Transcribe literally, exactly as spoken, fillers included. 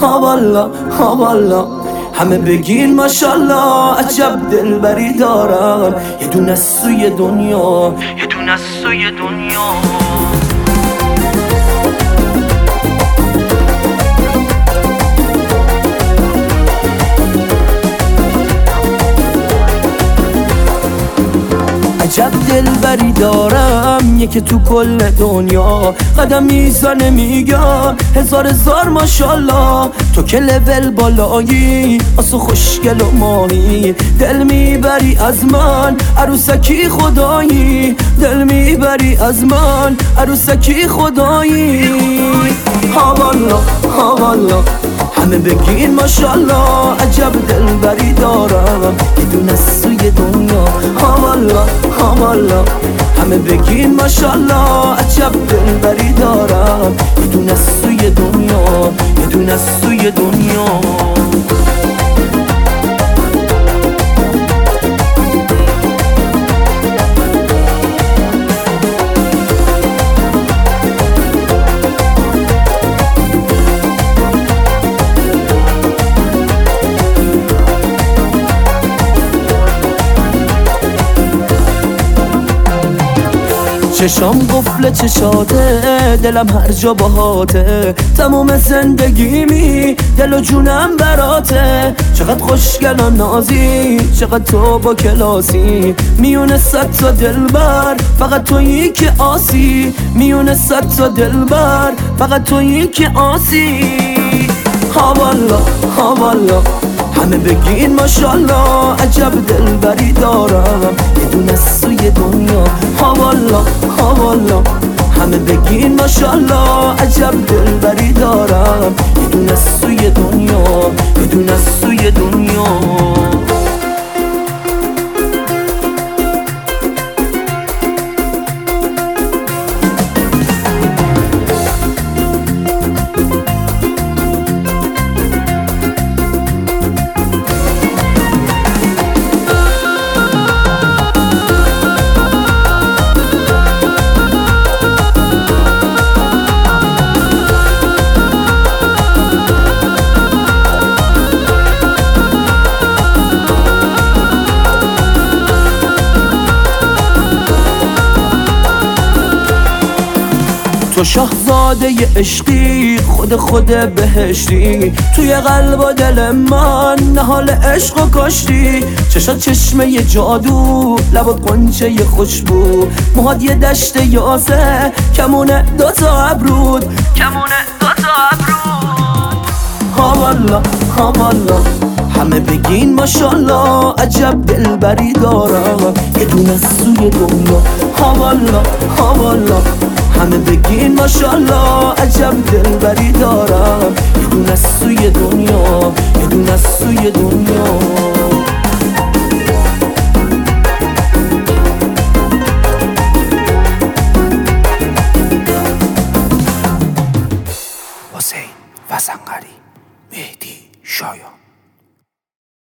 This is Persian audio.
ها والا ها والا همه بگین ماشالله عجب دلبری دارم یه دونه سوی دنیا یه دونه سوی دنیا عجب دلبری دارم یکی تو کل دنیا قدم میزنه میگم هزار هزار ماشالله تو که لول بالایی آسو خوشگل و ماهی دل میبری از من عروسکی خدایی دل میبری از من عروسکی خدایی ها والا ها والا همه بگین ماشالله عجب دلبری دارم یه دونه سوی دنیا ها والا ها والا همه بگین ماشالله عجب دلبری دارم یه دونه سوی دنیا یه دونه سوی دنیا چشام قفل چشاته دلم هر جا باهاته تموم زندگیمی دل و جونم براته چقدر خوشگل و نازی چقدر تو با کلاسی میونه صد تا دلبر فقط تویی که آسی میونه صد تا دلبر فقط تویی که آسی ها والا ها والا همه بگین ماشالله عجب دلبری دارم یه دونه سوی دنیا ها والا ها والا همه بگین ماشالله عجب دلبری دارم یه دونه سوی دنیا یه دونه سوی دنیا تو شاهزاده ی عشقی خود خود بهشتی توی قلب و دل من نهال عشق و کاشتی چشات چشمه ی جادو لبات قنچه ی خوشبو موهات یه دشت یاسه کمونه دوتا ابرود کمونه دوتا ابرود ها والا ها والا همه بگین ماشالله عجب دلبری دارم یه دونه سوی دنیا ها والا ها والا همه بگین ماشالله عجب دلبری دارم یه دونه سوی دنیا یه دونه سوی دنیا